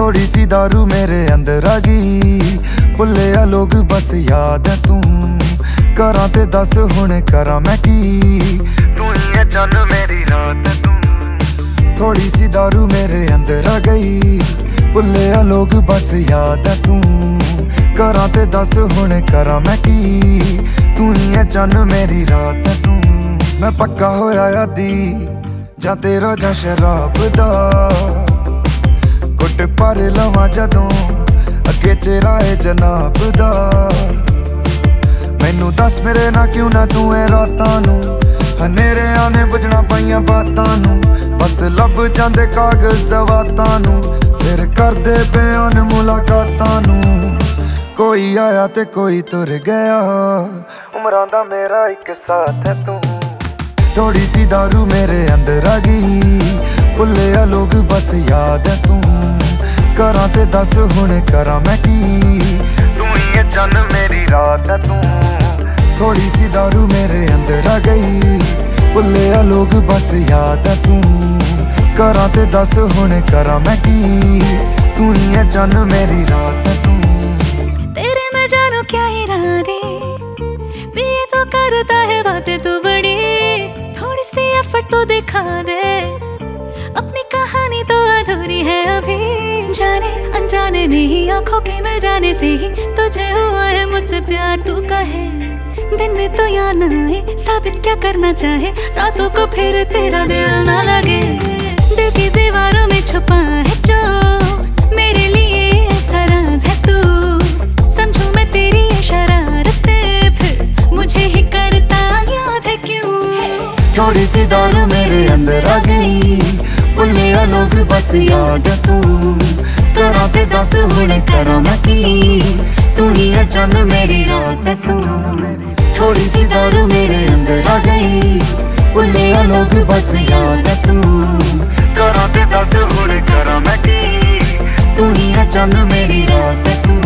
थोड़ी सी दारू मेरे अंदर आ गई, भुले आ लोग बस याद है तू। करा ते दस हुण करा मैं की, तू ही है चन मेरी रात है तू। थोड़ी सी दारू मेरे अंदर आ गई, भुले आ लोग बस याद है तू। करा ते दस हुण करा मैं की, तू ही है चन मेरी रात है तू। मैं पक्का होया यादी जां तेरा जां शराब दा, घुट भर लवां जदों अगे चेहरा है जनाब दा। मैनू दस मेरे ना क्यों ना तू है रातां नू, हनेरे आने बुझना पाइयां बातां नू। बस लब जांदे कागज दवातां नू, फिर करदे बयान मुलाकातां नू। कोई आया ते कोई तुर गया, उमरां दा मेरा एक साथ है तू। थोड़ी सी दारू मेरे अंदर आ गई, भुले आ लोग बस याद है तू। करा ते दस हुण करा मैं की, तू ही है चन मेरी रात है तू। थोड़ी सी दारू मेरे अंदर आ गई, भुले आ लोग बस याद है तू। करा ते दस हुण करा मैं की, तू ही है चन मेरी रात है तू। तेरे मैं जानू क्या इरादे, ये तो करता है बातें तू बड़ी। थोड़ी सी एफर्ट तो दिखा दे, अपनी कहानी तो अधूरी है अभी। जाने अनजाने में ही आंखों के मिल जाने से ही तुझे हुआ है मुझसे प्यार। तू कहे दिन में तो याद ना आए, साबित क्या करना चाहे रातों को फिर तेरा दिल ना लगे। दिल की दीवारों में छुपा है जो मेरे लिए ऐसा राज है तू। समझू मैं तेरी ये शरारतें, फिर मुझे ही करता याद है क्यों। थोड़ी सी दारू मेरे अंदर आ गई, भुले आ लोग बस याद है तू। करा ते दस हुण करा मैं की, तू ही है चन मेरी रात है तू। थोड़ी सी दारू मेरे अंदर आ गई, भुले आ लोग बस याद है तू। करा ते दस हुण करा मैं की, तू ही है चन मेरी रात है तू।